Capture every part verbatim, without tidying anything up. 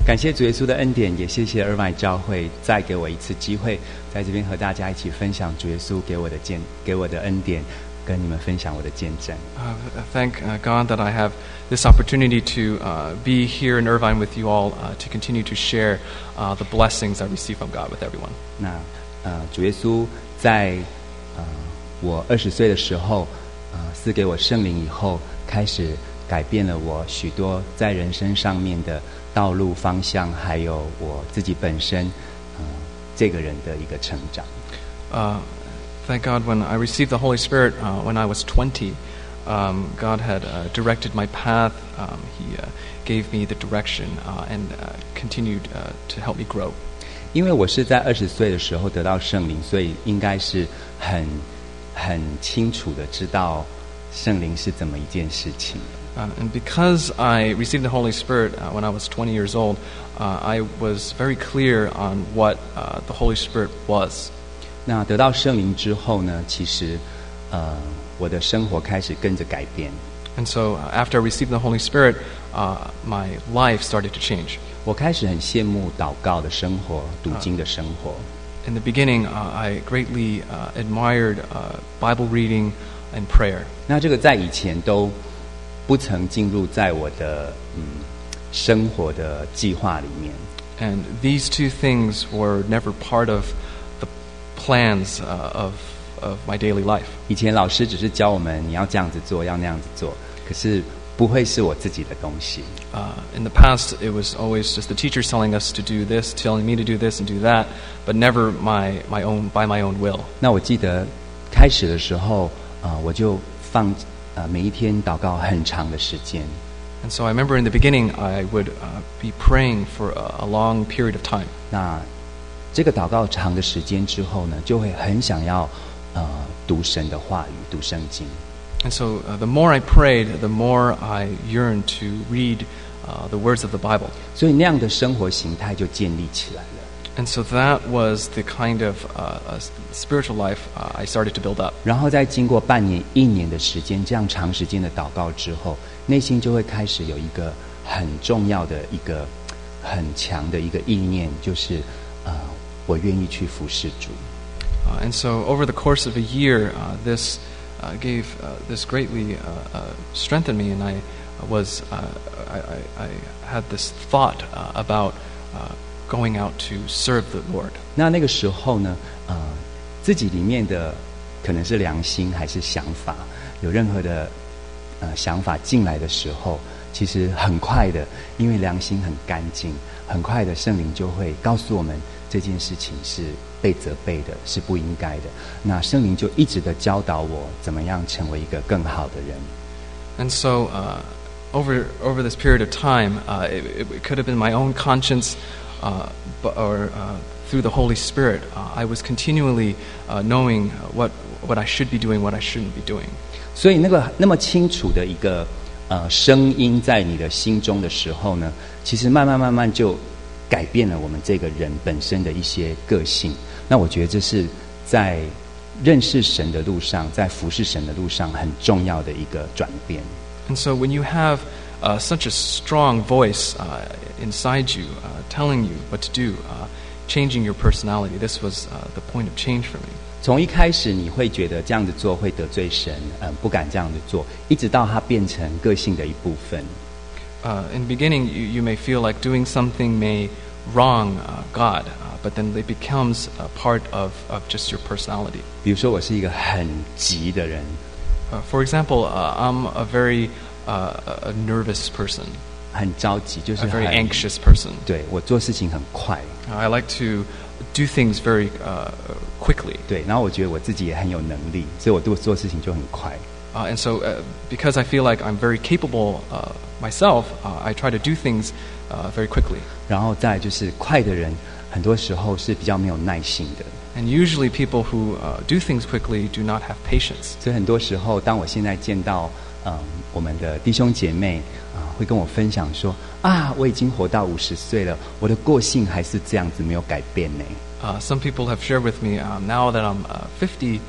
感谢主耶稣的恩典，也谢谢尔外教会再给我一次机会，在这边和大家一起分享主耶稣给我的见给我的恩典，跟你们分享我的见证。 Uh, thank uh, God that I have this opportunity to uh, be here in Irvine with you all uh, to continue to share uh, the blessings I receive from God with everyone. 那呃，主耶稣在呃我二十岁的时候，呃赐给我圣灵以后，开始改变了我许多在人生上面的道路方向，还有我自己本身呃这个人的一个成长。 Uh, thank God when I received the Holy Spirit uh, when I was twenty, um, God had uh, directed my path. Um, he uh, gave me the direction uh, and uh, continued uh, to help me grow. 因为我是在二十岁的时候得到圣灵，所以应该是很很清楚的知道圣灵是怎么一件事情。 Uh, and because I received the Holy Spirit uh, when I was twenty years old, uh, I was very clear on what uh, the Holy Spirit was. 那得到圣灵之后呢，其实呃我的生活开始跟着改变。 And so uh, after I received the Holy Spirit, uh, my life started to change. 我开始很羡慕祷告的生活，读经的生活。 In the beginning, uh, I greatly uh, admired uh, Bible reading and prayer. 那这个在以前都不曾进入在我的嗯生活的计划里面。 And these two things were never part of the plans uh, of of my daily life. 以前老师只是教我们你要这样子做，要那样子做，可是不会是我自己的东西。 Uh, in the past, it was always just the teachers telling us to do this, telling me to do this and do that, but never my my own by my own will. 那我记得开始的时候，啊、呃，我就放啊、呃、每一天祷告很长的时间。 And so I remember in the beginning, I would uh, be praying for a, a long period of time. 那这个祷告长的时间之后呢，就会很想要呃读神的话语，读圣经。 And so uh, the more I prayed, the more I yearned to read uh, the words of the Bible. 所以那样的生活形态就建立起来了。 And so that was the kind of uh, uh, spiritual life uh, I started to build up. 然后在经过半年、一年的时间，这样长时间的祷告之后，内心就会开始有一个很重要的一个很强的一个意念，就是呃，我愿意去服侍主。 Uh, and so over the course of a year, uh, this uh, gave uh, this greatly uh, uh, strengthened me, and I was uh, I, I, I had this thought uh, about uh, going out to serve the Lord. 那那个时候呢，呃，自己里面的可能是良心还是想法，有任何的呃想法进来的时候，其实很快的，因为良心很干净，很快的圣灵就会告诉我们这件事情是被责备的，是不应该的。那圣灵就一直的教导我怎么样成为一个更好的人。 And so uh, over over this period of time, uh, it, it could have been my own conscience, uh, but, or uh, through the Holy Spirit. Uh, I was continually uh, knowing what what I should be doing, what I shouldn't be doing. 所以那个那么清楚的一个呃声音在你的心中的时候呢，其实慢慢慢慢就改变了我们这个人本身的一些个性。那我觉得这是在认识神的路上，在服侍神的路上很重要的一个转变。 And so when you have uh, such a strong voice uh, inside you, uh, telling you what to do, uh, changing your personality, this was uh, the point of change for me. 从一开始你会觉得这样子做会得罪神，嗯，不敢这样子做，一直到它变成个性的一部分。 Uh, in the beginning, you, you may feel like doing something may wrong uh, God, uh, but then it becomes a part of, of just your personality. 比如说，我是一个很急的人。 Uh, for example, uh, I'm a very uh, a nervous person, 很着急，就是 a very 很 anxious person. 对，我做事情很快。 Uh, I like to do things very uh, quickly. 对，然后我觉得我自己也很有能力，所以我做做事情就很快。 Uh, and so, uh, because I feel like I'm very capable uh, myself, uh, I try to do things uh, very quickly. 然后再就是快的人，很多时候是比较没有耐心的。 And usually, people who uh, do things quickly do not have patience. 所以很多时候，当我现在见到嗯我们的弟兄姐妹啊、呃，会跟我分享说啊，我已经活到五十岁了，我的个性还是这样子，没有改变呢。 Uh, some people have shared with me, um, now that I'm uh, fifty,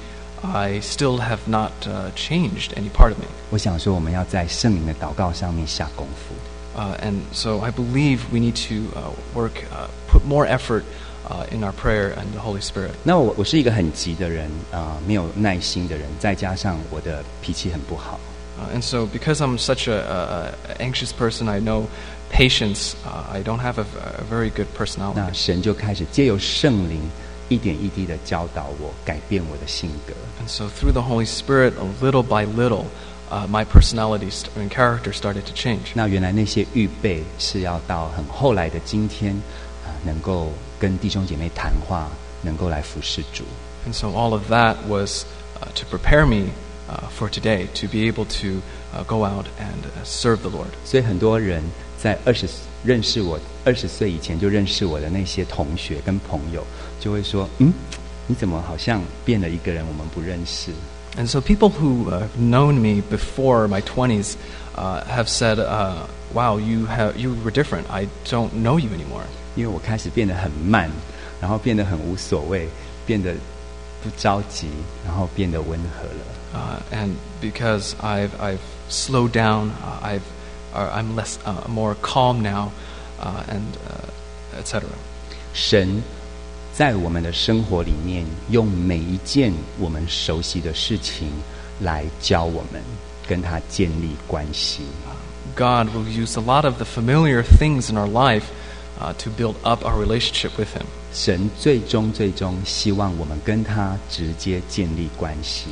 I still have not uh, changed any part of me. 我想说，我们要在圣灵的祷告上面下功夫。 Uh, and so I believe we need to uh, work, uh, put more effort uh, in our prayer and the Holy Spirit. 那我我是一个很急的人啊、呃，没有耐心的人，再加上我的脾气很不好。 Uh, and so because I'm such a, a, a anxious person, I know patience. Uh, I don't have a, a very good 那 personality. 神就开始借由圣灵一点一滴的教导我，改变我的性格。 And so through the Holy Spirit, a little by little, uh, my personality st- and character started to change. 那原来那些预备是要到很后来的今天啊、呃，能够跟弟兄姐妹谈话，能够来服侍主。 And so all of that was uh, to prepare me uh, for today, to be able to uh, go out and uh, serve the Lord. 所以很多人在二十认识我二十岁以前就认识我的那些同学跟朋友，就会说：“嗯，你怎么好像变了一个人？我们不认识。” And so people who uh, have known me before my twenties uh, have said, uh, wow, you, have, you were different. I don't know you anymore. 因为我开始变得很慢，然后变得很无所谓，变得不着急，然后变得温和了。 Uh, and because I've, I've slowed down, uh, I've, uh, I'm less, uh, more calm now, uh, and uh, et cetera. 神在我们的生活里面，用每一件我们熟悉的事情来教我们跟他建立关系。 God will use a lot of the familiar things in our life uh, to build up our relationship with Him. 神最终最终希望我们跟他直接建立关系。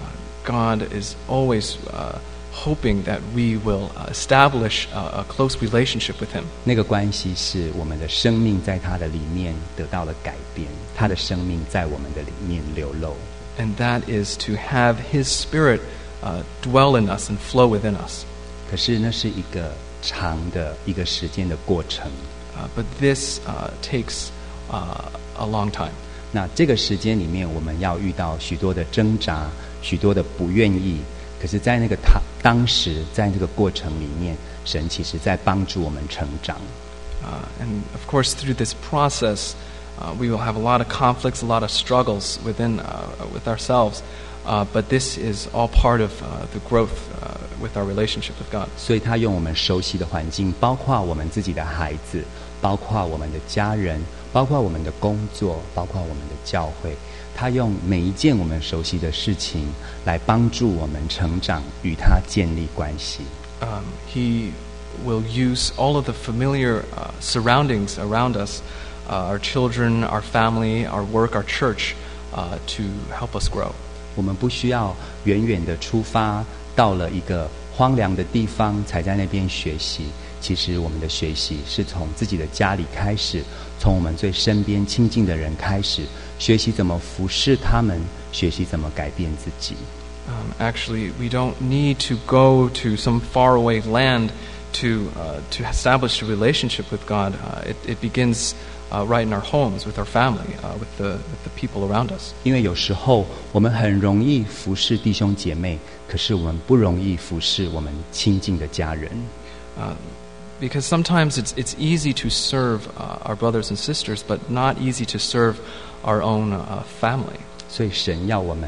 God is always uh, hoping that we will uh, establish a, a close relationship with Him. 那个关系是我们的生命在他的里面得到了改变，他的生命在我们的里面流露。 And that is to have His Spirit uh, dwell in us and flow within us. 可是那是一个长的一个时间的过程。 Uh, but this uh, takes uh, a long time. 那这个时间里面，我们要遇到许多的挣扎，许多的不愿意。可是，在那个他当时，在这个过程里面，神其实在帮助我们成长。 Uh, and of course, through this process, uh, we will have a lot of conflicts, a lot of struggles within uh, with ourselves. Uh, but this is all part of uh, the growth uh, with our relationship with God. 所以他用我们熟悉的环境，包括我们自己的孩子，包括我们的家人，包括我们的工作，包括我们的教会，他用每一件我们熟悉的事情来帮助我们成长，与他建立关系。 Um, he will use all of the familiar uh, surroundings around us, uh, our children, our family, our work, our church, uh, to help us grow. 我们不需要远远的出发，到了一个荒凉的地方才在那边学习。其实我们的学习是从自己的家里开始，从我们最身边亲近的人开始，学习怎么服侍他们，学习怎么改变自己。 Um, actually, we don't need to go to some faraway land to uh, to establish a relationship with God. Uh, it, it begins uh, right in our homes, with our family, uh, with the with the people around us. 因为有时候我们很容易服侍弟兄姐妹，可是我们不容易服侍我们亲近的家人。 Uh, because sometimes it's it's easy to serve uh, our brothers and sisters, but not easy to serve our own uh, family. 所以神要我们